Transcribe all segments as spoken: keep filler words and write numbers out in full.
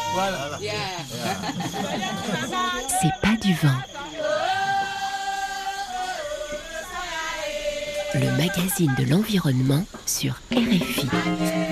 Voilà. C'est pas du vent. Le magazine de l'environnement sur R F I.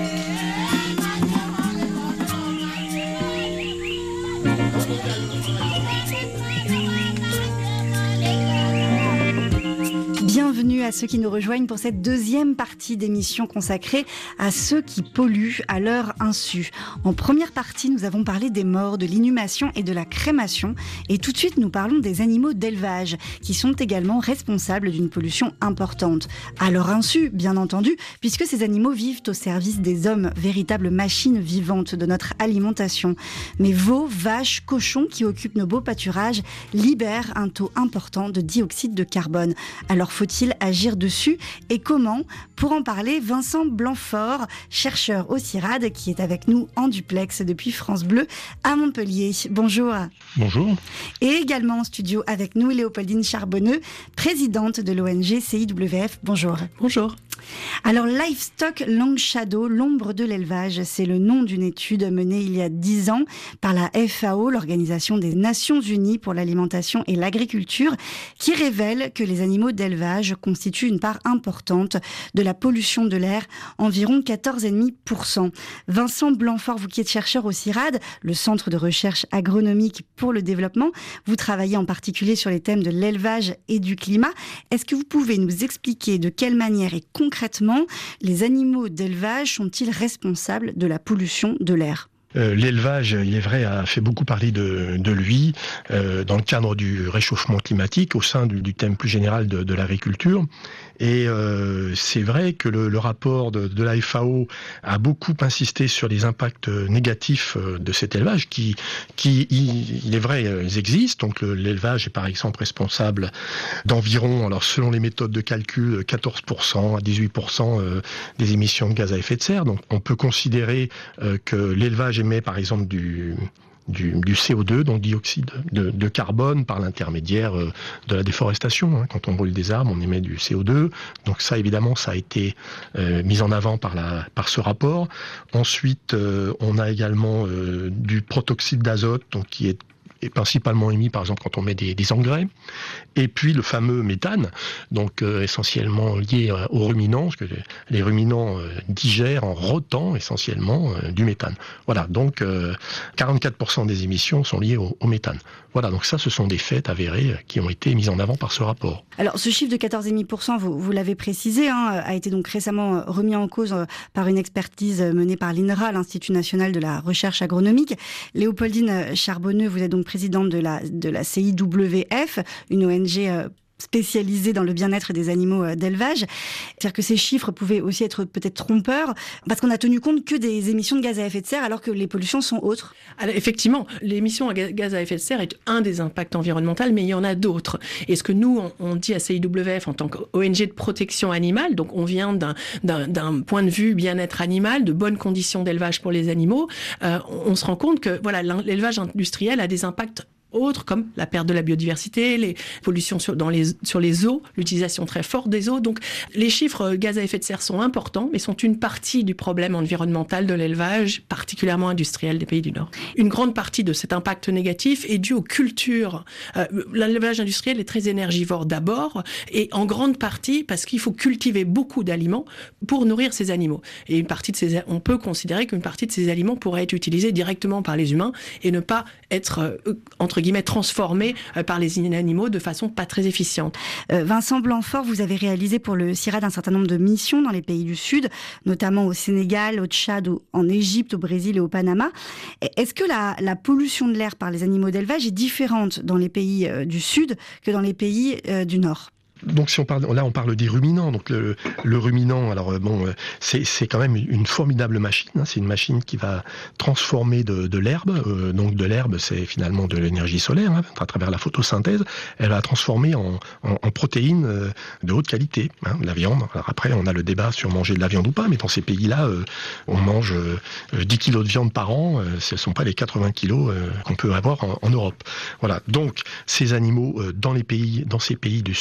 Bienvenue à ceux qui nous rejoignent pour cette deuxième partie d'émission consacrée à ceux qui polluent à leur insu. En première partie, nous avons parlé des morts, de l'inhumation et de la crémation. Et tout de suite, nous parlons des animaux d'élevage qui sont également responsables d'une pollution importante. À leur insu, bien entendu, puisque ces animaux vivent au service des hommes, véritables machines vivantes de notre alimentation. Mais veaux, vaches, cochons qui occupent nos beaux pâturages libèrent un taux important de dioxyde de carbone. Alors faut-il agir dessus et comment? Pour en parler, Vincent Blanfort, chercheur au CIRAD, qui est avec nous en duplex depuis France Bleu à Montpellier. Bonjour. Bonjour. Et également en studio avec nous, Léopoldine Charbonneux, présidente de l'O N G C I W F. Bonjour. Bonjour. Alors, Livestock Long Shadow, l'ombre de l'élevage, c'est le nom d'une étude menée il y a dix ans par la F A O, l'Organisation des Nations Unies pour l'alimentation et l'agriculture, qui révèle que les animaux d'élevage constituent une part importante de la pollution de l'air, environ quatorze virgule cinq pour cent. Vincent Blanfort, vous qui êtes chercheur au CIRAD, le Centre de recherche agronomique pour le développement, vous travaillez en particulier sur les thèmes de l'élevage et du climat. Est-ce que vous pouvez nous expliquer de quelle manière et concrètement les animaux d'élevage sont-ils responsables de la pollution de l'air ? Euh, l'élevage, il est vrai, a fait beaucoup parler de, de lui euh, dans le cadre du réchauffement climatique, au sein du, du thème plus général de, de l'agriculture. Et euh, c'est vrai que le, le rapport de, de la F A O a beaucoup insisté sur les impacts négatifs de cet élevage, qui, qui il, il est vrai, ils existent. Donc le, l'élevage est par exemple responsable d'environ, alors selon les méthodes de calcul, quatorze pour cent à dix-huit pour cent des émissions de gaz à effet de serre. Donc on peut considérer euh, que l'élevage émet par exemple du... Du, du C O deux, donc dioxyde de, de carbone, par l'intermédiaire euh, de la déforestation. Hein. Quand on brûle des arbres, on émet du C O deux. Donc ça, évidemment, ça a été euh, mis en avant par, la, par ce rapport. Ensuite, euh, on a également euh, du protoxyde d'azote, donc qui est est principalement émis par exemple quand on met des, des engrais, et puis le fameux méthane, donc euh, essentiellement lié euh, aux ruminants, parce que les, les ruminants euh, digèrent en rotant essentiellement euh, du méthane. Voilà, donc euh, quarante-quatre pour cent des émissions sont liées au, au méthane. Voilà, donc ça, ce sont des faits avérés euh, qui ont été mis en avant par ce rapport. Alors, ce chiffre de quatorze virgule cinq pour cent, vous, vous l'avez précisé, hein, a été donc récemment remis en cause euh, par une expertise menée par l'I N R A, l'Institut National de la Recherche Agronomique. Léopoldine Charbonneux, vous êtes donc présidente de la, de la C I W F, une O N G euh, spécialisée dans le bien-être des animaux d'élevage. C'est-à-dire que ces chiffres pouvaient aussi être peut-être trompeurs, parce qu'on a tenu compte que des émissions de gaz à effet de serre, alors que les pollutions sont autres. Alors, effectivement, l'émission de gaz à effet de serre est un des impacts environnementaux, mais il y en a d'autres. Et ce que nous, on, on dit à C I W F en tant qu'O N G de protection animale, donc on vient d'un, d'un, d'un point de vue bien-être animal, de bonnes conditions d'élevage pour les animaux, euh, on, on se rend compte que voilà, l'élevage industriel a des impacts autres comme la perte de la biodiversité, les pollutions sur, dans les, sur les eaux, l'utilisation très forte des eaux. Donc les chiffres gaz à effet de serre sont importants, mais sont une partie du problème environnemental de l'élevage, particulièrement industriel des pays du Nord. Une grande partie de cet impact négatif est due aux cultures. Euh, l'élevage industriel est très énergivore d'abord, et en grande partie parce qu'il faut cultiver beaucoup d'aliments pour nourrir ces animaux. Et une partie de ces, on peut considérer qu'une partie de ces aliments pourrait être utilisée directement par les humains et ne pas être euh, entre guillemets transformés euh, par les animaux de façon pas très efficiente. Euh, Vincent Blanfort, vous avez réalisé pour le CIRAD un certain nombre de missions dans les pays du Sud, notamment au Sénégal, au Tchad, au, en Égypte, au Brésil et au Panama. Est-ce que la, la pollution de l'air par les animaux d'élevage est différente dans les pays euh, du Sud que dans les pays euh, du Nord ? Donc si on parle, là on parle des ruminants. Donc le, le ruminant, alors bon, c'est, c'est quand même une formidable machine. Hein, c'est une machine qui va transformer de, de l'herbe. Euh, donc de l'herbe, c'est finalement de l'énergie solaire hein, à travers la photosynthèse. Elle va transformer en, en, en protéines euh, de haute qualité, hein, la viande. Alors après, on a le débat sur manger de la viande ou pas, mais dans ces pays-là, euh, on mange euh, dix kilos de viande par an. Euh, ce ne sont pas les quatre-vingts kilos euh, qu'on peut avoir en, en Europe. Voilà. Donc ces animaux euh, dans les pays, dans ces pays du Sud, valorisent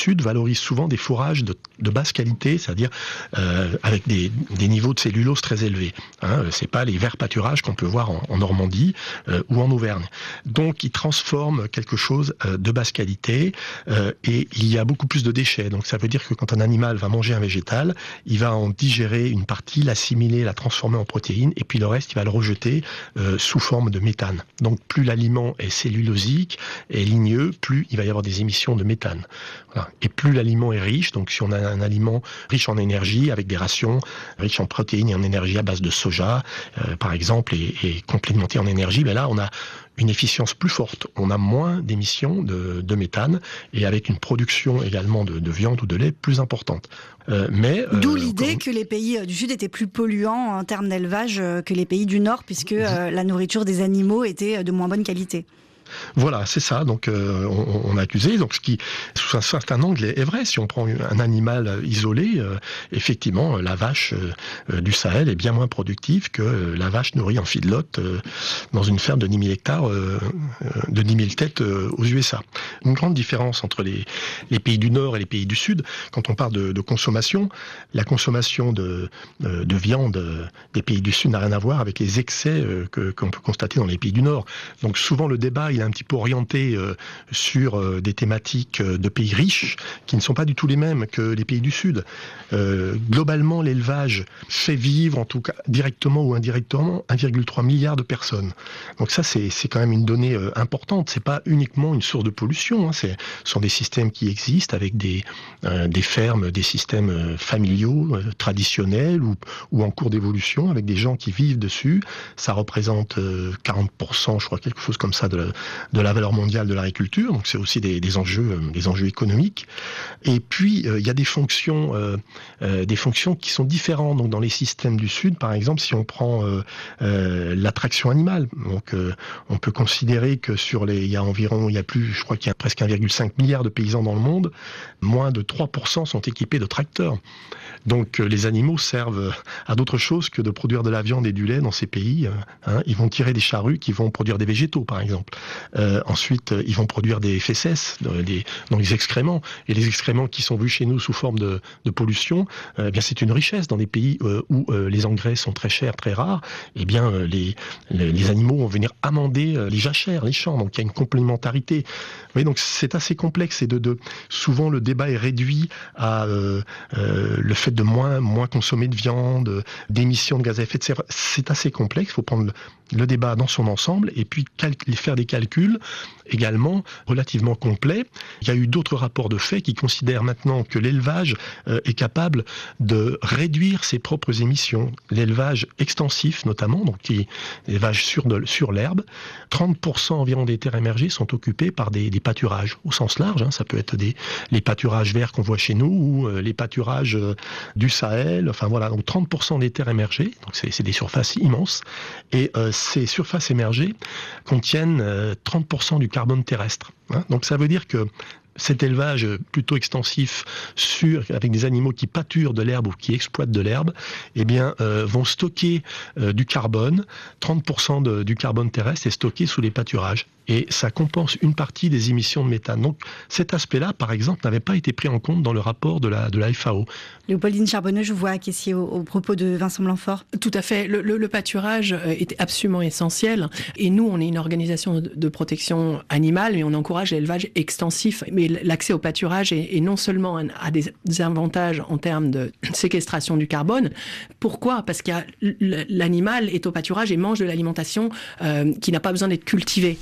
favorisent souvent des fourrages de, de basse qualité, c'est-à-dire euh, avec des, des niveaux de cellulose très élevés. Hein, c'est pas les verts pâturages qu'on peut voir en, en Normandie euh, ou en Auvergne. Donc, ils transforment quelque chose euh, de basse qualité euh, et il y a beaucoup plus de déchets. Donc, ça veut dire que quand un animal va manger un végétal, il va en digérer une partie, l'assimiler, la transformer en protéines, et puis le reste, il va le rejeter euh, sous forme de méthane. Donc, plus l'aliment est cellulosique et ligneux, plus il va y avoir des émissions de méthane. Voilà. Et plus l'aliment est riche, donc si on a un aliment riche en énergie, avec des rations riches en protéines et en énergie à base de soja, euh, par exemple, et, et complémenté en énergie, ben là, on a une efficience plus forte. On a moins d'émissions de, de méthane et avec une production également de, de viande ou de lait plus importante. Euh, mais euh, D'où l'idée comme... que les pays du Sud étaient plus polluants en termes d'élevage que les pays du Nord, puisque euh, la nourriture des animaux était de moins bonne qualité. Voilà, c'est ça. Donc, euh, on, on a accusé. Donc, ce qui, sous un certain angle, est vrai. Si on prend un animal isolé, euh, effectivement, la vache euh, du Sahel est bien moins productive que euh, la vache nourrie en feedlot euh, dans une ferme de dix mille hectares, euh, de dix mille têtes euh, aux U S A. Une grande différence entre les, les pays du Nord et les pays du Sud. Quand on parle de, de consommation, la consommation de, de, de viande des pays du Sud n'a rien à voir avec les excès euh, que, qu'on peut constater dans les pays du Nord. Donc, souvent, le débat il est un petit peu orienté euh, sur euh, des thématiques euh, de pays riches qui ne sont pas du tout les mêmes que les pays du Sud. Euh, globalement, l'élevage fait vivre, en tout cas directement ou indirectement, un virgule trois milliard de personnes. Donc ça, c'est, c'est quand même une donnée euh, importante. C'est pas uniquement une source de pollution. Hein. C'est, ce sont des systèmes qui existent avec des, euh, des fermes, des systèmes euh, familiaux, euh, traditionnels ou, ou en cours d'évolution, avec des gens qui vivent dessus. Ça représente euh, quarante pour cent, je crois, quelque chose comme ça, de la, de la valeur mondiale de l'agriculture, donc c'est aussi des, des enjeux, euh, des enjeux économiques. Et puis il euh, y a des fonctions, euh, euh, des fonctions qui sont différentes. Donc dans les systèmes du Sud, par exemple, si on prend euh, euh, l'attraction animale, donc euh, on peut considérer que sur les, il y a environ, il y a plus, je crois qu'il y a presque un virgule cinq milliard de paysans dans le monde, moins de trois pour cent sont équipés de tracteurs. Donc euh, les animaux servent à d'autres choses que de produire de la viande et du lait dans ces pays. Hein. Ils vont tirer des charrues qui vont produire des végétaux, par exemple. Euh, ensuite, euh, ils vont produire des fesses, euh, des, donc des excréments. Et les excréments qui sont vus chez nous sous forme de, de pollution, euh, eh bien c'est une richesse dans des pays euh, où euh, les engrais sont très chers, très rares. Eh bien, euh, les, les, les animaux vont venir amender euh, les jachères, les champs. Donc il y a une complémentarité. Oui, donc c'est assez complexe. Et de, de souvent le débat est réduit à euh, euh, le fait de moins moins consommer de viande, d'émissions de gaz à effet de serre. C'est assez complexe. Il faut prendre le, le débat dans son ensemble et puis cal- faire des calculs également relativement complets. Il y a eu d'autres rapports de fait qui considèrent maintenant que l'élevage euh, est capable de réduire ses propres émissions. L'élevage extensif notamment, donc qui l'élevage sur, de, sur l'herbe, trente pour cent environ des terres émergées sont occupées par des, des pâturages au sens large. Hein, ça peut être des, les pâturages verts qu'on voit chez nous ou euh, les pâturages euh, du Sahel. Enfin voilà, donc trente pour cent des terres émergées, donc c'est, c'est des surfaces immenses. Et euh, ces surfaces émergées contiennent euh, trente pour cent du carbone terrestre. Hein. Donc ça veut dire que cet élevage plutôt extensif sur, avec des animaux qui pâturent de l'herbe ou qui exploitent de l'herbe, eh bien, euh, vont stocker euh, du carbone. trente pour cent de, du carbone terrestre est stocké sous les pâturages. Et ça compense une partie des émissions de méthane. Donc cet aspect-là, par exemple, n'avait pas été pris en compte dans le rapport de la, de la F A O. Léopoldine Charbonneux, je vous vois acquiescer au, au propos de Vincent Blanfort. Tout à fait. Le, le, le pâturage est absolument essentiel. Et nous, on est une organisation de, de protection animale, mais on encourage l'élevage extensif. Mais l'accès au pâturage est, est non seulement un, a des avantages en termes de séquestration du carbone. Pourquoi ? Parce que l'animal est au pâturage et mange de l'alimentation euh, qui n'a pas besoin d'être cultivée.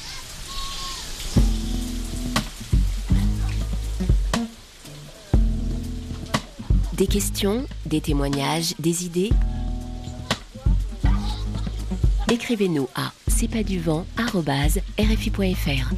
Des questions, des témoignages, des idées. Écrivez-nous à c'est pas du vent arobase r f i point f r.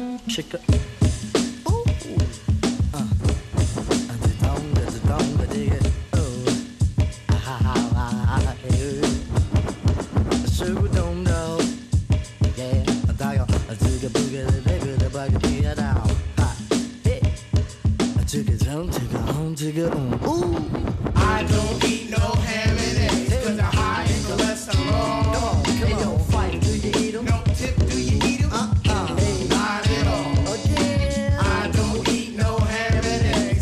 I don't eat no ham and eggs, cause they're high in cholesterol. Come on, come on, fight, do you eat them? No tip, do you eat them? Uh-uh, hey. Not at all. Oh, yeah. I don't eat no ham and eggs.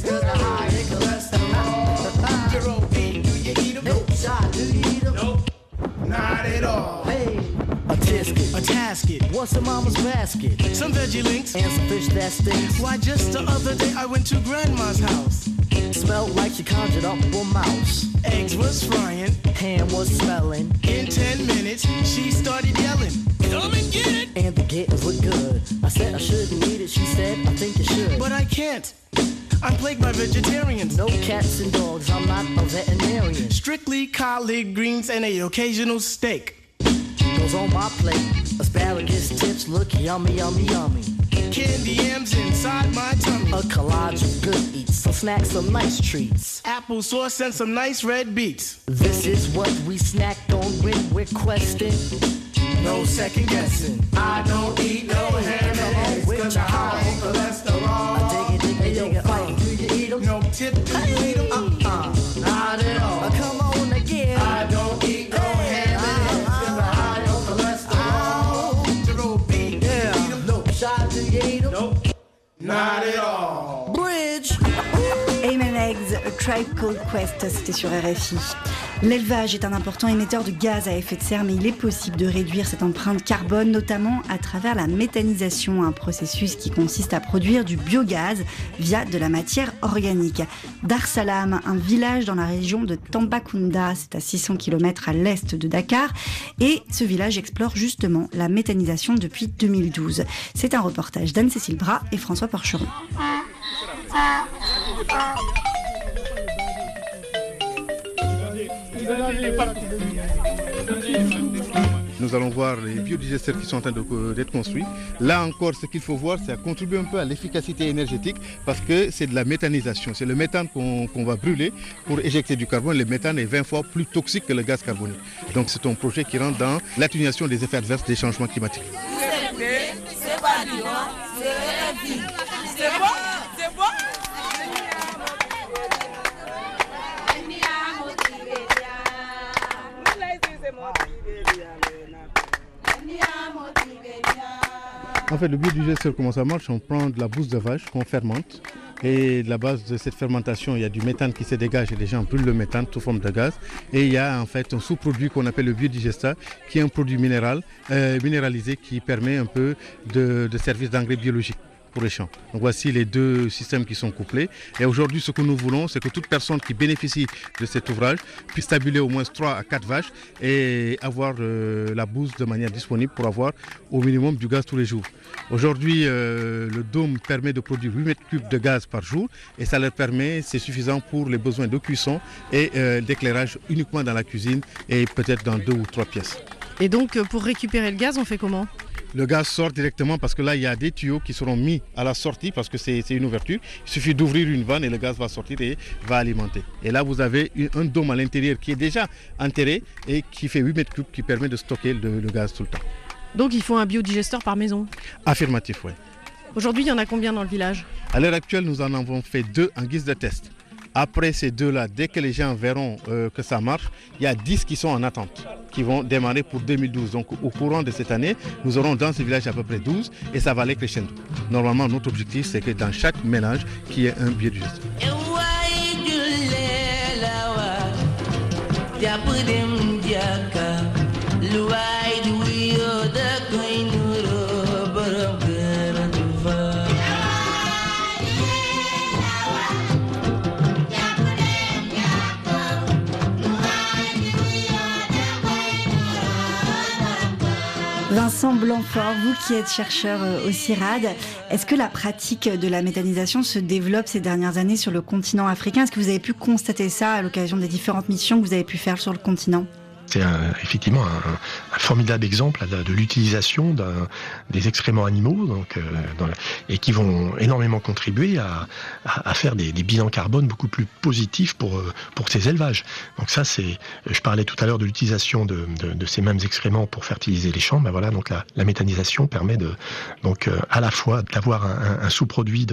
a tasket. What's in mama's basket? Some veggie links. And some fish that stinks. Why, just the other day I went to grandma's house. Smelled like she conjured up a mouse. Eggs was frying. Ham was smelling. In ten minutes, she started yelling, "Come and get it!" And the gettings look good. I said I shouldn't eat it. She said, I think you should. But I can't. I'm plagued by vegetarians. No cats and dogs, I'm not a veterinarian. Strictly collard greens and a occasional steak. Goes on my plate. Asparagus tips look yummy, yummy, yummy. Candy yams inside my tummy. A collage of good eats, some snacks, some nice treats. Applesauce and some nice red beets. This is what we snacked on when we're questing. No second guessing. I don't eat no ham and eggs, cause I'm high in cholesterol. I dig it, dig it, dig it, uh. Do you eat them? No tip, do you eat them? Uh-uh, not at all. Uh, come on again. I don't eat no ham and eggs, cause I'm high on cholesterol. Jerome B, eat them? No. Shot, do you eat them? Nope, not at all. Bridge. Ham and Eggs, A Tribe Called Quest, c'était sur R F I. L'élevage est un important émetteur de gaz à effet de serre, mais il est possible de réduire cette empreinte carbone, notamment à travers la méthanisation, un processus qui consiste à produire du biogaz via de la matière organique. Dar Salam, un village dans la région de Tambacounda, c'est à six cents kilomètres à l'est de Dakar, et ce village explore justement la méthanisation depuis deux mille douze. C'est un reportage d'Anne-Cécile Bras et François Porcheron. Nous allons voir les biodigesteurs qui sont en train de, d'être construits. Là encore, ce qu'il faut voir, c'est à contribuer un peu à l'efficacité énergétique parce que c'est de la méthanisation. C'est le méthane qu'on, qu'on va brûler pour éjecter du carbone. Le méthane est vingt fois plus toxique que le gaz carbonique. Donc c'est un projet qui rentre dans l'atténuation des effets adverses des changements climatiques. C'est pas du vent, c'est vie. C'est bon, c'est bon. En fait, le biodigesteur, comment ça marche? On prend de la bouse de vache qu'on fermente et de la base de cette fermentation, il y a du méthane qui se dégage et les gens brûlent le méthane sous forme de gaz. Et il y a en fait un sous-produit qu'on appelle le biodigesteur qui est un produit minéral, euh, minéralisé qui permet un peu de, de service d'engrais biologique pour les champs. Donc voici les deux systèmes qui sont couplés. Et aujourd'hui, ce que nous voulons, c'est que toute personne qui bénéficie de cet ouvrage puisse tabuler au moins trois à quatre vaches et avoir euh, la bouse de manière disponible pour avoir au minimum du gaz tous les jours. Aujourd'hui, euh, le dôme permet de produire huit mètres cubes de gaz par jour et ça leur permet, c'est suffisant pour les besoins de cuisson et euh, d'éclairage uniquement dans la cuisine et peut-être dans deux ou trois pièces. Et donc, pour récupérer le gaz, on fait comment ? Le gaz sort directement parce que là, il y a des tuyaux qui seront mis à la sortie parce que c'est, c'est une ouverture. Il suffit d'ouvrir une vanne et le gaz va sortir et va alimenter. Et là, vous avez un dôme à l'intérieur qui est déjà enterré et qui fait huit mètres cubes qui permet de stocker le, le gaz tout le temps. Donc, il faut un biodigesteur par maison ? Affirmatif, oui. Aujourd'hui, il y en a combien dans le village ? À l'heure actuelle, nous en avons fait deux en guise de test. Après ces deux-là, dès que les gens verront euh, que ça marche, il y a dix qui sont en attente, qui vont démarrer pour deux mille douze. Donc au courant de cette année, nous aurons dans ce village à peu près douze et ça va aller crescendo. Normalement, notre objectif, c'est que dans chaque ménage, qu'il y ait un biodigesteur. Vincent Blanfort, vous qui êtes chercheur au CIRAD, est-ce que la pratique de la méthanisation se développe ces dernières années sur le continent africain ? Est-ce que vous avez pu constater ça à l'occasion des différentes missions que vous avez pu faire sur le continent ? C'est un, effectivement un, un formidable exemple de, de l'utilisation d'un, des excréments animaux donc, euh, dans la, et qui vont énormément contribuer à, à, à faire des, des bilans carbone beaucoup plus positifs pour, pour ces élevages. Donc ça, c'est, je parlais tout à l'heure de l'utilisation de, de, de ces mêmes excréments pour fertiliser les champs. Ben voilà, donc la, la méthanisation permet de, donc, euh, à la fois d'avoir un, un sous-produit de,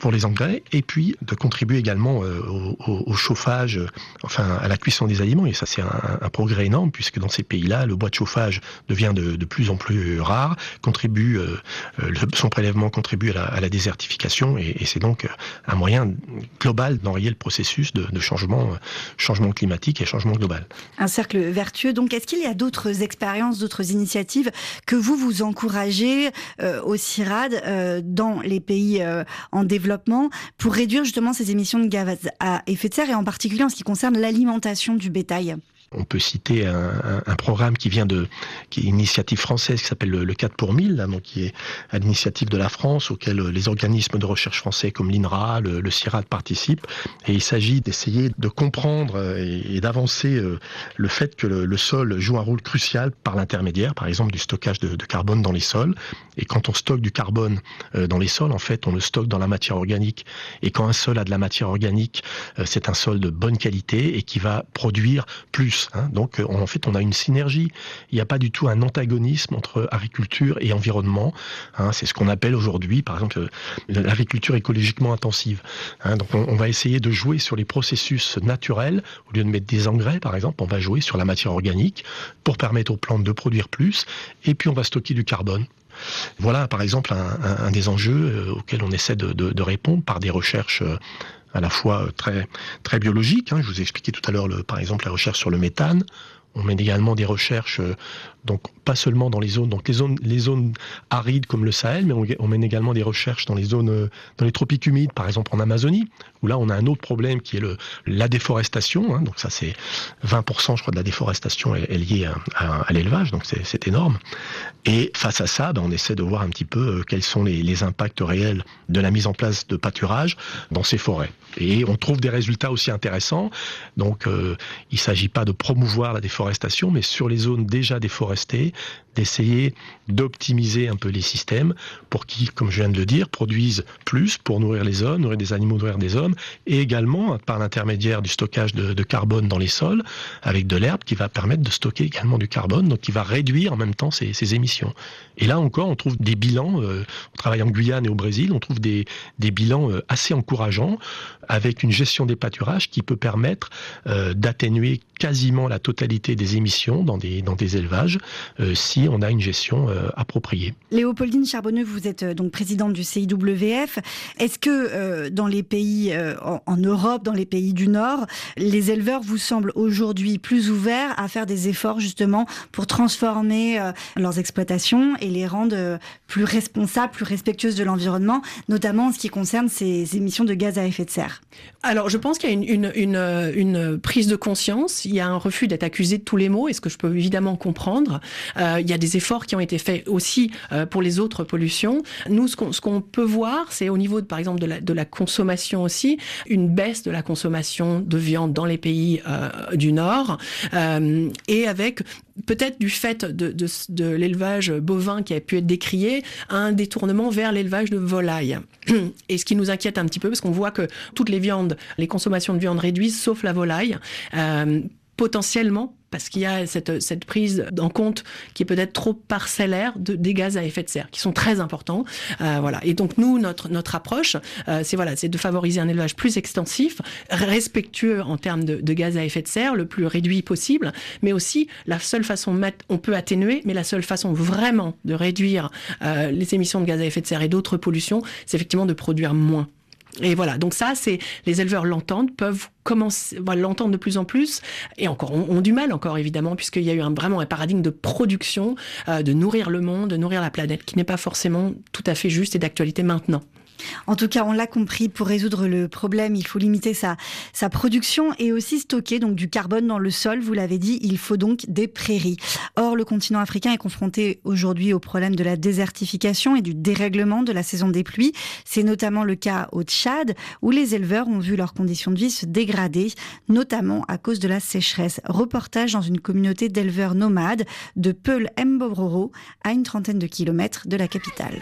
pour les engrais, et puis de contribuer également euh, au, au, au chauffage, euh, enfin à la cuisson des aliments. Et ça, c'est un, un progrès énorme, puisque dans ces pays-là, le bois de chauffage devient de, de plus en plus rare, contribue, euh, le, son prélèvement contribue à la, à la désertification, et, et c'est donc un moyen global d'enrayer le processus de, de changement, changement climatique et changement global. Un cercle vertueux. Donc, est-ce qu'il y a d'autres expériences, d'autres initiatives que vous vous encouragez euh, au CIRAD euh, dans les pays euh, en développement pour réduire justement ces émissions de gaz à effet de serre, et en particulier en ce qui concerne l'alimentation du bétail? On peut citer un, un, un programme qui vient de, qui est une initiative française qui s'appelle le, le quatre pour mille, là, donc qui est à l'initiative de la France, auquel les organismes de recherche français comme l'INRA, le, le CIRAD participent. Et il s'agit d'essayer de comprendre et, et d'avancer euh, le fait que le, le sol joue un rôle crucial par l'intermédiaire, par exemple, du stockage de, de carbone dans les sols. Et quand on stocke du carbone euh, dans les sols, en fait, on le stocke dans la matière organique. Et quand un sol a de la matière organique, euh, c'est un sol de bonne qualité et qui va produire plus. Hein, donc en fait on a une synergie, il n'y a pas du tout un antagonisme entre agriculture et environnement, hein, c'est ce qu'on appelle aujourd'hui par exemple l'agriculture écologiquement intensive, hein, donc on, on va essayer de jouer sur les processus naturels, au lieu de mettre des engrais par exemple, on va jouer sur la matière organique pour permettre aux plantes de produire plus, et puis on va stocker du carbone. Voilà par exemple un, un, un des enjeux auxquels on essaie de, de, de répondre par des recherches à la fois très, très biologiques. Hein. Je vous ai expliqué tout à l'heure, le, par exemple, la recherche sur le méthane. On mène également des recherches, euh, donc pas seulement dans les zones, donc les zones, les zones arides comme le Sahel, mais on, on mène également des recherches dans les zones, euh, dans les tropiques humides, par exemple en Amazonie, où là on a un autre problème qui est le, la déforestation. Hein, donc ça c'est vingt pour cent, je crois, de la déforestation est, est liée à, à, à l'élevage, donc c'est, c'est énorme. Et face à ça, ben, on essaie de voir un petit peu euh, quels sont les, les impacts réels de la mise en place de pâturage dans ces forêts. Et on trouve des résultats aussi intéressants. Donc euh, il ne s'agit pas de promouvoir la déforestation, mais sur les zones déjà déforestées, d'essayer d'optimiser un peu les systèmes pour qu'ils, comme je viens de le dire, produisent plus pour nourrir les hommes, nourrir des animaux, nourrir des hommes, et également par l'intermédiaire du stockage de, de carbone dans les sols, avec de l'herbe qui va permettre de stocker également du carbone, donc qui va réduire en même temps ces, ces émissions. Et là encore, on trouve des bilans, euh, on travaille en Guyane et au Brésil, on trouve des, des bilans euh, assez encourageants, avec une gestion des pâturages qui peut permettre euh, d'atténuer quasiment la totalité des émissions dans des, dans des élevages, euh, si on a une gestion euh, appropriée. Léopoldine Charbonneux, vous êtes euh, donc présidente du C I W F. Est-ce que euh, dans les pays euh, en, en Europe, dans les pays du Nord, les éleveurs vous semblent aujourd'hui plus ouverts à faire des efforts justement pour transformer euh, leurs exploitations et les rendre euh, plus responsables, plus respectueuses de l'environnement, notamment en ce qui concerne ces émissions de gaz à effet de serre? Alors, je pense qu'il y a une, une, une, une prise de conscience, il y a un refus d'être accusé de tous les maux, et ce que je peux évidemment comprendre. Euh, il y a des efforts qui ont été faits aussi euh, pour les autres pollutions. Nous, ce qu'on, ce qu'on peut voir, c'est au niveau, de, par exemple, de la, de la consommation aussi, une baisse de la consommation de viande dans les pays euh, du Nord, euh, et avec peut-être du fait de, de, de l'élevage bovin qui a pu être décrié, un détournement vers l'élevage de volailles. Et ce qui nous inquiète un petit peu, parce qu'on voit que toutes les viandes, les consommations de viande réduisent, sauf la volaille, euh, potentiellement, parce qu'il y a cette, cette prise en compte qui est peut-être trop parcellaire de, des gaz à effet de serre, qui sont très importants. Euh, voilà. Et donc nous, notre, notre approche, euh, c'est, voilà, c'est de favoriser un élevage plus extensif, respectueux en termes de, de gaz à effet de serre, le plus réduit possible, mais aussi la seule façon, on peut atténuer, mais la seule façon vraiment de réduire euh, les émissions de gaz à effet de serre et d'autres pollutions, c'est effectivement de produire moins. Et voilà, donc ça, c'est les éleveurs l'entendent, peuvent commencer, voilà, l'entendre de plus en plus, et encore ont, ont du mal encore évidemment, puisqu'il y a eu un, vraiment un paradigme de production, euh, de nourrir le monde, de nourrir la planète, qui n'est pas forcément tout à fait juste et d'actualité maintenant. En tout cas, on l'a compris, pour résoudre le problème, il faut limiter sa, sa production et aussi stocker donc du carbone dans le sol. Vous l'avez dit, il faut donc des prairies. Or, le continent africain est confronté aujourd'hui au problème de la désertification et du dérèglement de la saison des pluies. C'est notamment le cas au Tchad, où les éleveurs ont vu leurs conditions de vie se dégrader, notamment à cause de la sécheresse. Reportage dans une communauté d'éleveurs nomades de Peul-Mbororo, à une trentaine de kilomètres de la capitale.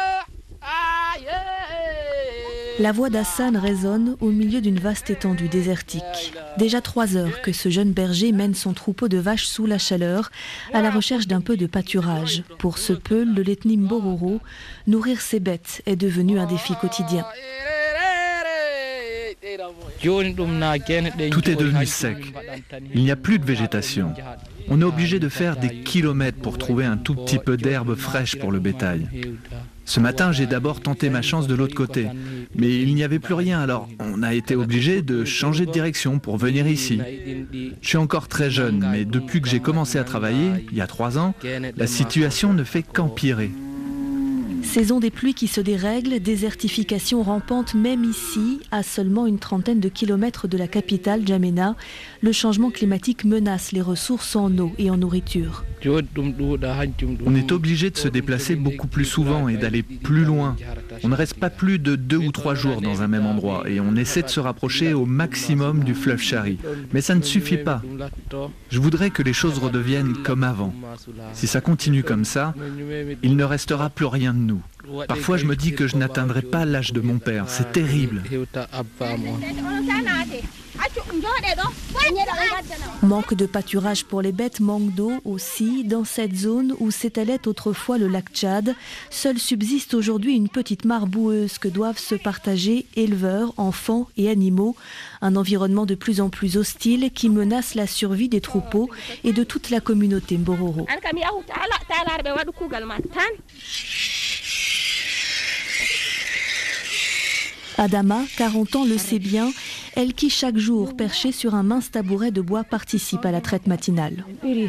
La voix d'Hassan résonne au milieu d'une vaste étendue désertique. Déjà trois heures que ce jeune berger mène son troupeau de vaches sous la chaleur à la recherche d'un peu de pâturage. Pour ce Peul de l'ethnie Mbororo, nourrir ses bêtes est devenu un défi quotidien. Tout est devenu sec. Il n'y a plus de végétation. On est obligé de faire des kilomètres pour trouver un tout petit peu d'herbe fraîche pour le bétail. Ce matin, j'ai d'abord tenté ma chance de l'autre côté, mais il n'y avait plus rien, alors on a été obligé de changer de direction pour venir ici. Je suis encore très jeune, mais depuis que j'ai commencé à travailler, il y a trois ans, la situation ne fait qu'empirer. Saison des pluies qui se dérèglent, désertification rampante même ici, à seulement une trentaine de kilomètres de la capitale, N'Djamena. Le changement climatique menace les ressources en eau et en nourriture. On est obligé de se déplacer beaucoup plus souvent et d'aller plus loin. On ne reste pas plus de deux ou trois jours dans un même endroit et on essaie de se rapprocher au maximum du fleuve Chari. Mais ça ne suffit pas. Je voudrais que les choses redeviennent comme avant. Si ça continue comme ça, il ne restera plus rien de nous. Parfois, je me dis que je n'atteindrai pas l'âge de mon père. C'est terrible. Manque de pâturage pour les bêtes, manque d'eau aussi. Dans cette zone où s'étalait autrefois le lac Tchad, seul subsiste aujourd'hui une petite mare boueuse que doivent se partager éleveurs, enfants et animaux. Un environnement de plus en plus hostile qui menace la survie des troupeaux et de toute la communauté Mbororo. Adama, quarante ans, le sait bien. Elle qui, chaque jour, perchée sur un mince tabouret de bois, participe à la traite matinale.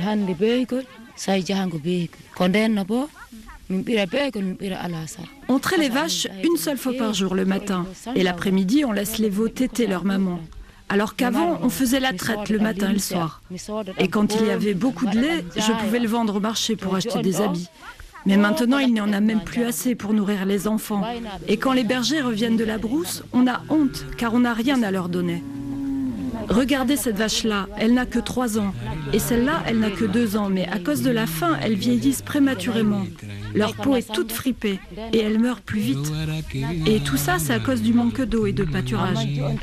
On traite les vaches une seule fois par jour le matin. Et l'après-midi, on laisse les veaux téter leur maman. Alors qu'avant, on faisait la traite le matin et le soir. Et quand il y avait beaucoup de lait, je pouvais le vendre au marché pour acheter des habits. Mais maintenant, il n'y en a même plus assez pour nourrir les enfants. Et quand les bergers reviennent de la brousse, on a honte, car on n'a rien à leur donner. Regardez cette vache-là, elle n'a que trois ans. Et celle-là, elle n'a que deux ans. Mais à cause de la faim, elles vieillissent prématurément. Leur peau est toute fripée et elles meurent plus vite. Et tout ça, c'est à cause du manque d'eau et de pâturage.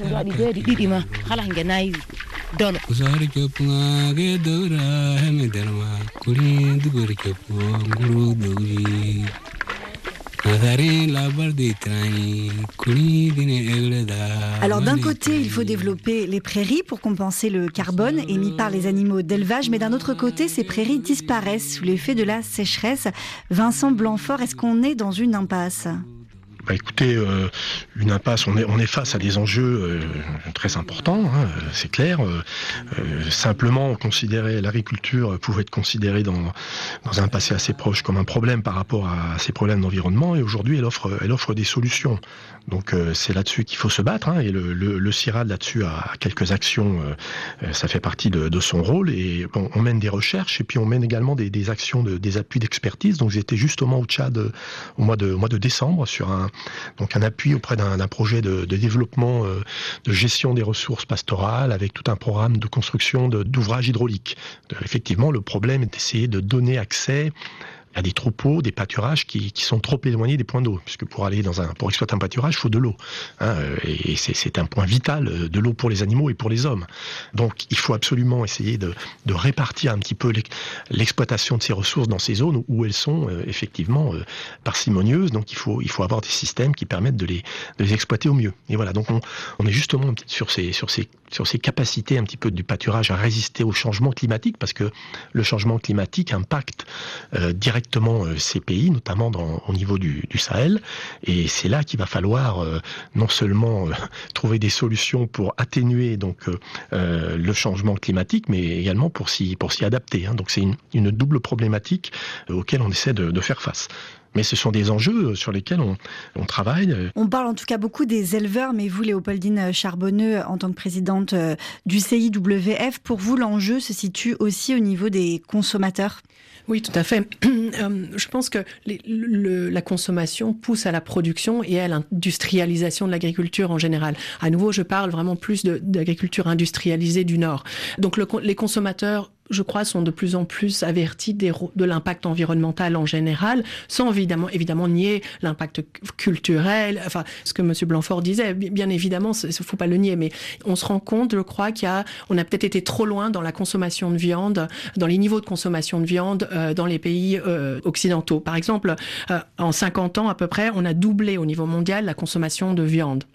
Alors d'un côté, il faut développer les prairies pour compenser le carbone émis par les animaux d'élevage, mais d'un autre côté, ces prairies disparaissent sous l'effet de la sécheresse. Vincent Blanfort, est-ce qu'on est dans une impasse ? Bah écoutez, euh, une impasse, on est, on est face à des enjeux euh, très importants, hein, c'est clair. Euh, euh, simplement, considérer l'agriculture pouvait être considérée dans, dans un passé assez proche comme un problème par rapport à ces problèmes d'environnement, et aujourd'hui, elle offre, elle offre des solutions. Donc euh, c'est là-dessus qu'il faut se battre, hein, et le, le, le CIRAD là-dessus a quelques actions, euh, ça fait partie de, de son rôle, et on, on mène des recherches, et puis on mène également des, des actions, de, des appuis d'expertise. Donc j'étais justement au Tchad euh, au mois de, au mois de décembre sur un donc un appui auprès d'un, d'un projet de, de développement, euh, de gestion des ressources pastorales, avec tout un programme de construction de, d'ouvrages hydrauliques. De, effectivement, le problème est d'essayer de donner accès à des troupeaux, des pâturages qui, qui sont trop éloignés des points d'eau, puisque pour aller dans un, pour exploiter un pâturage, il faut de l'eau, hein, et c'est, c'est un point vital, de l'eau pour les animaux et pour les hommes. Donc, il faut absolument essayer de, de répartir un petit peu l'exploitation de ces ressources dans ces zones où elles sont euh, effectivement euh, parcimonieuses. Donc, il faut, il faut avoir des systèmes qui permettent de les, de les exploiter au mieux. Et voilà. Donc, on, on est justement sur ces, sur ces, sur ces capacités un petit peu du pâturage à résister au changement climatique, parce que le changement climatique impacte euh, directement directement euh, ces pays, notamment dans, au niveau du, du Sahel. Et c'est là qu'il va falloir euh, non seulement euh, trouver des solutions pour atténuer donc euh, euh, le changement climatique, mais également pour s'y, pour s'y adapter. Hein. Donc c'est une, une double problématique euh, auquel on essaie de, de faire face. Mais ce sont des enjeux sur lesquels on, on travaille. On parle en tout cas beaucoup des éleveurs, mais vous, Léopoldine Charbonneux, en tant que présidente du C I W F, pour vous, l'enjeu se situe aussi au niveau des consommateurs ? Oui, tout à fait. Euh, je pense que les, le, la consommation pousse à la production et à l'industrialisation de l'agriculture en général. À nouveau, je parle vraiment plus de, d'agriculture industrialisée du Nord. Donc le, les consommateurs, je crois, sont de plus en plus avertis des, de l'impact environnemental en général, sans évidemment, évidemment nier l'impact culturel, enfin, ce que M. Blanfort disait, bien évidemment, il ne faut pas le nier, mais on se rend compte, je crois, qu'il y a, on a peut-être été trop loin dans la consommation de viande, dans les niveaux de consommation de viande euh, dans les pays euh, occidentaux. Par exemple, euh, en cinquante ans à peu près, on a doublé au niveau mondial la consommation de viande.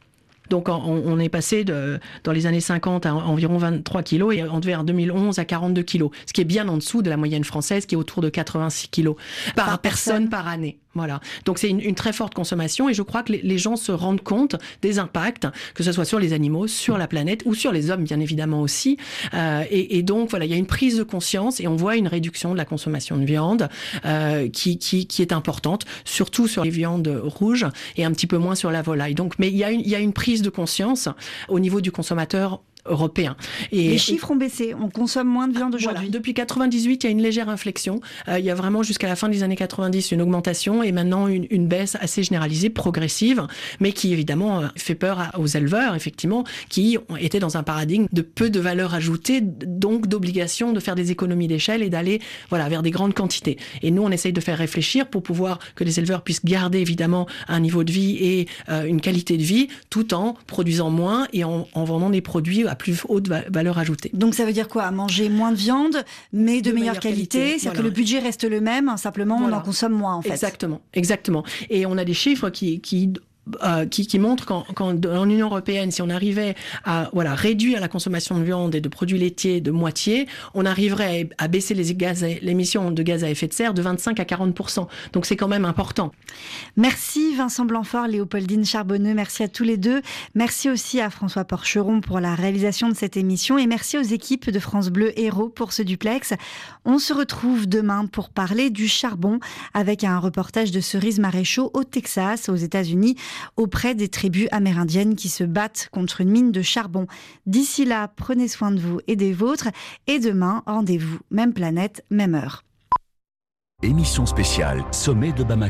Donc on, on est passé de, dans les années cinquante à environ vingt-trois kilos et on devait en deux mille onze à quarante-deux kilos, ce qui est bien en dessous de la moyenne française qui est autour de quatre-vingt-six kilos par, par personne, personne par année. Voilà. Donc c'est une, une très forte consommation et je crois que les, les gens se rendent compte des impacts, que ce soit sur les animaux, sur la planète ou sur les hommes bien évidemment aussi. Euh, et, et donc voilà, il y a une prise de conscience et on voit une réduction de la consommation de viande euh, qui, qui, qui est importante, surtout sur les viandes rouges et un petit peu moins sur la volaille. Donc, mais il y a une, il y a une prise de conscience au niveau du consommateur européen. Et les chiffres ont baissé, on consomme moins de viande aujourd'hui. Voilà. Depuis quatre-vingt-dix-huit, il y a une légère inflexion. Euh, il y a vraiment jusqu'à la fin des années quatre-vingt-dix une augmentation et maintenant une, une baisse assez généralisée, progressive, mais qui évidemment fait peur aux éleveurs, effectivement, qui étaient dans un paradigme de peu de valeur ajoutée, donc d'obligation de faire des économies d'échelle et d'aller voilà, vers des grandes quantités. Et nous, on essaye de faire réfléchir pour pouvoir que les éleveurs puissent garder évidemment un niveau de vie et euh, une qualité de vie tout en produisant moins et en, en vendant des produits à plus haute valeur ajoutée. Donc ça veut dire quoi? Manger moins de viande, mais de, de meilleure, meilleure qualité, qualité. C'est-à-dire voilà. que le budget reste le même, simplement voilà. on en consomme moins en fait. Exactement, exactement. Et on a des chiffres qui... qui Euh, qui, qui montre qu'en, qu'en dans l'Union européenne, si on arrivait à voilà, réduire la consommation de viande et de produits laitiers de moitié, on arriverait à, à baisser les gaz à, l'émission de gaz à effet de serre de vingt-cinq à quarante pour cent. Donc c'est quand même important. Merci Vincent Blanfort, Léopoldine Charbonneux, merci à tous les deux. Merci aussi à François Porcheron pour la réalisation de cette émission et merci aux équipes de France Bleu Héros pour ce duplex. On se retrouve demain pour parler du charbon avec un reportage de Cerise Maréchaux au Texas, aux États-Unis, auprès des tribus amérindiennes qui se battent contre une mine de charbon. D'ici là, prenez soin de vous et des vôtres. Et demain, rendez-vous, même planète, même heure. Émission spéciale Sommet de Bamako.